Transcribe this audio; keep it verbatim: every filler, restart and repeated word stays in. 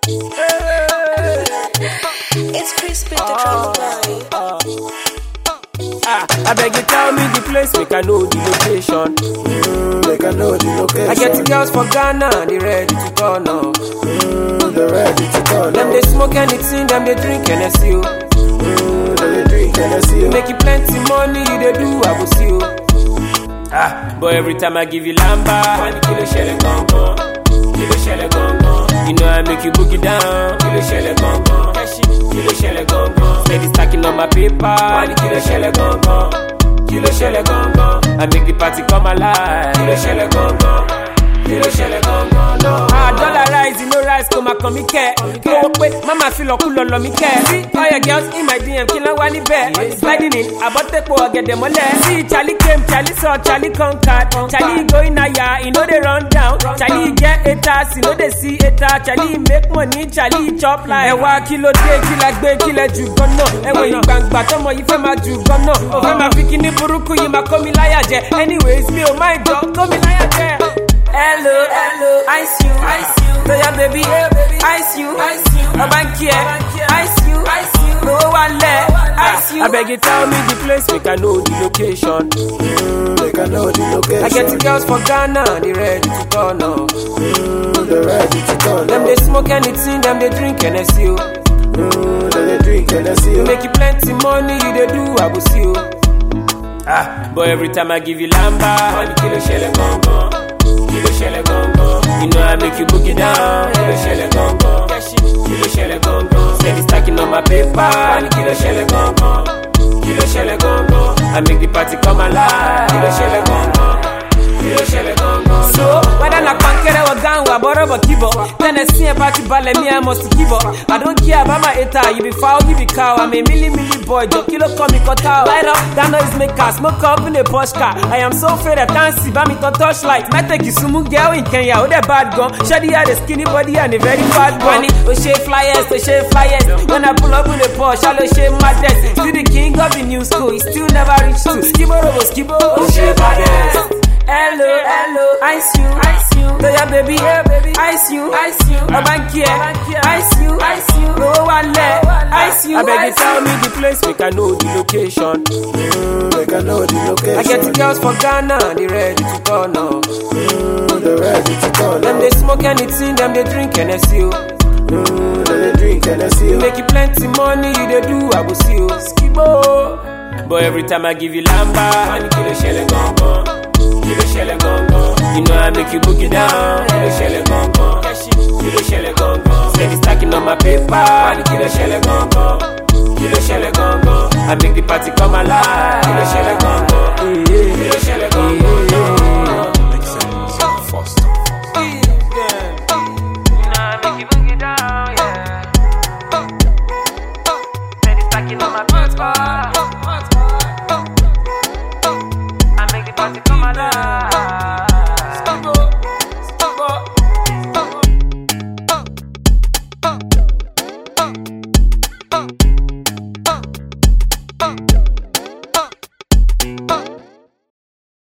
It's crispy the drums boy. Ah, I beg you tell me the place, make I know the location. Mm, make I know the location. I get the girls for Ghana, they ready to turn up. Mm, they ready to turn Them up. they smoke anything, them they drink and I see you. Mm, they drink and I see you. Make you plenty money, you they do, I will see you. Ah, but every time I give you lamba, one kilo shell gone gone, kilo shell gone gone. You know I make you boogie down, kilo shell gone gone, kilo shell gone gone. Steady stacking on my paper, one kilo shell gone gone, kilo shell gone gone. I make the party come alive, kilo shell gone gone, kilo shell gone gone. No. Ah, dollar rise, you know rise, come and come care. Go wait, mama feel cool on me care. See all your girls in my D M, kill a one bear. Sliding in, I bought the poor, get them all there. See Charlie came, Charlie saw, Charlie conquered. Charlie going a ya, you know they run down. Charlie get a task, you know they see a task. Charlie make money, Charlie chop like a wa kilo day, kill a bay, kill a jugono. And when you bang bottom, you feel my jugono. Over my bikini buruku, you ma come liar. Anyways, me oh my dog, come liar. Hello, hello, ice you, ice you. So yeah, baby, ice you, ice you. A bankier, ice you, ice you. No one let, ice you. I beg you, tell me the place, make I know the location. Mm, make I know the location. I get the girls for Ghana, they ready to turn up. Mm, they ready to turn Them up. they smoke anything, them they drink and I see you. Mm, they drink and I see you. Make you plenty money, you they do, I will see you. Ah, but every time I give you lamba, one kilo shell gone gone. Kilo shell gone gone. You know I make you boogie down. Kilo shell gone gone. Kilo shell gone gone. Steady stacking on my paper. Kilo shell gone gone. Kilo shell gone gone. I make the party come alive. Kilo shell gone gone. Kilo shell gone gone. So whether na pankere or gangwa, borobo kibo. Then I see a party ballet, me I must give up. I don't care about my eta. You be foul, you be cow. I'm a milli milli boy. Just kilo come me cut out. Light up, that noise make us smoke up in a Porsche car. I am so afraid I can't see, but me to touch light. My take you sumu girl in Kenya, oh that bad gun. Shady had a skinny body and a very bad bunny. Oh shave flyers, oh shave flyers. When I pull up in a Porsche, I'll shave my desk. Still the king of the new school, he still never reached to. Skibo robo skibo, oh shave my desk. Hello, hello, ice you, ice you. So yeah, baby, yeah, baby, ice you, ice you. A bankier, ice you, ice you. No one let, ice you. I beg you, tell me the place, make I know the location. Mm, make I know the location. I get the girls for Ghana, they ready to turn up. Mm, they ready to turn Them up. they smoke anything, them they drink and I see you. Mm, they drink and I see you. Make you plenty money, you they do, I will see you. Skibo. But every time I give you lamba, one kilo shell gone gone. Kilo shell gone gone. You know I make you boogie down. Kilo shell gone gone. Kilo shell gone gone. Steady stacking on my paper. Kilo shell gone gone. Kilo shell gone gone. I make the party come alive. Kilo shell gone gone. Kilo shell gone gone. Makes sense. Foster. You know I make you boogie down, yeah. Steady stacking on my paper.